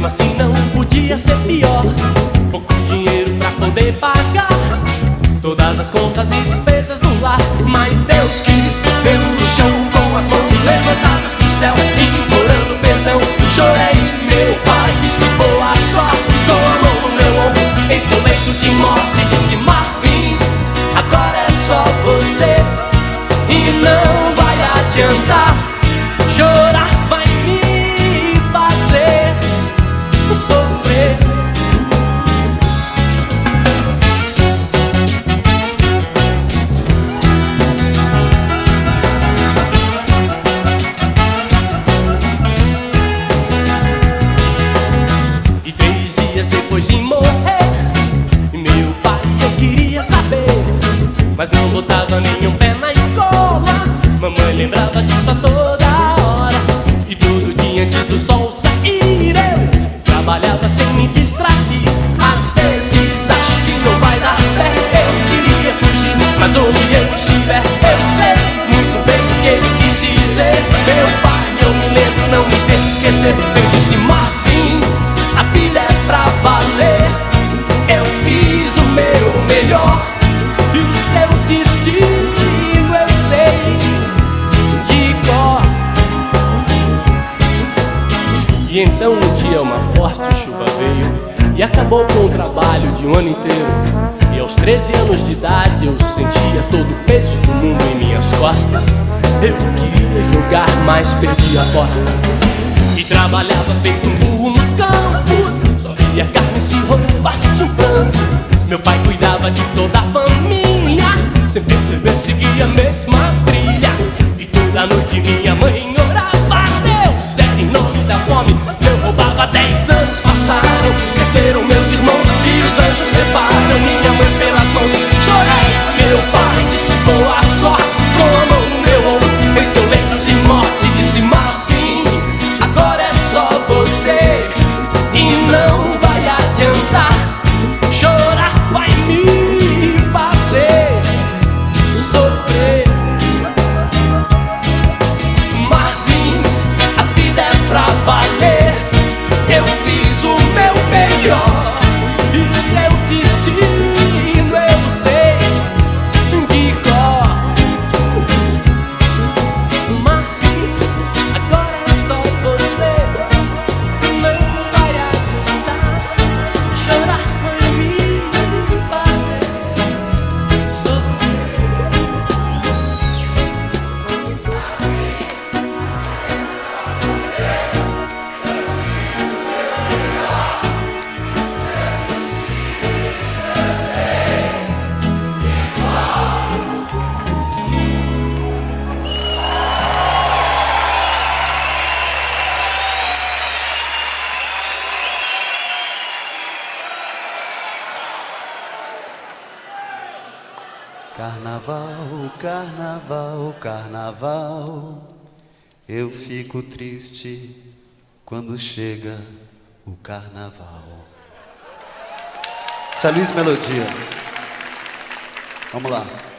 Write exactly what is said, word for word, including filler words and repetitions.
mesmo assim não podia ser pior. Pouco dinheiro pra poder pagar todas as contas e despesas do lar. Mas Deus quis vê-lo no chão, com as mãos levantadas pro céu, implorando perdão. Chorei, meu pai disse boa sorte, com a mão no meu ombro, em seu leito de morte, disse: Marvin, agora é só você, e não vai adiantar. Chorar vai me fazer sofrer. E três dias depois de morrer, meu pai eu queria saber, mas não botava nenhum pé na escola. Mamãe lembrava disso a toda hora, e todo dia antes do sol sair eu trabalhava sem me distrair. Às vezes acho que não vai dar pé, eu queria fugir, mas onde eu estiver eu sei muito bem o que ele quis dizer. Meu pai, eu me lembro, não me deixe esquecer. Eu disse: Marvin, a vida é pra valer, eu fiz o meu melhor, e o seu destino eu sei de cor. E então um dia uma forte chuva veio e acabou com o trabalho de um ano inteiro. E aos treze anos de idade eu sentia todo o peso do mundo em minhas costas. Eu queria jogar, mas perdi a aposta, e trabalhava feito um burro nos campos, só via carne se roubasse um pranto. Meu pai cuidava de toda a família, sem perceber seguia a mesma trilha. E toda noite minha mãe orava a Deus, era em nome da fome. Eu roubava, dez anos passaram, cresceram meus irmãos e os anjos levaram minha mãe pelas mãos. Chorei, meu pai disse boa sorte, com a mão no meu ombro, em seu leito de morte, disse: Marvin, agora é só você, e não vai adiantar. Chorar vai me fazer sofrer. Marvin, a vida é pra valer, eu fiz o meu melhor, e o seu destino eu sei de cor. Marvin, agora é só você, não vai adiantar. Chorar vai me fazer sofrer. Carnaval, carnaval, carnaval, eu fico triste quando chega o carnaval. Isso é Luiz Melodia. Vamos lá.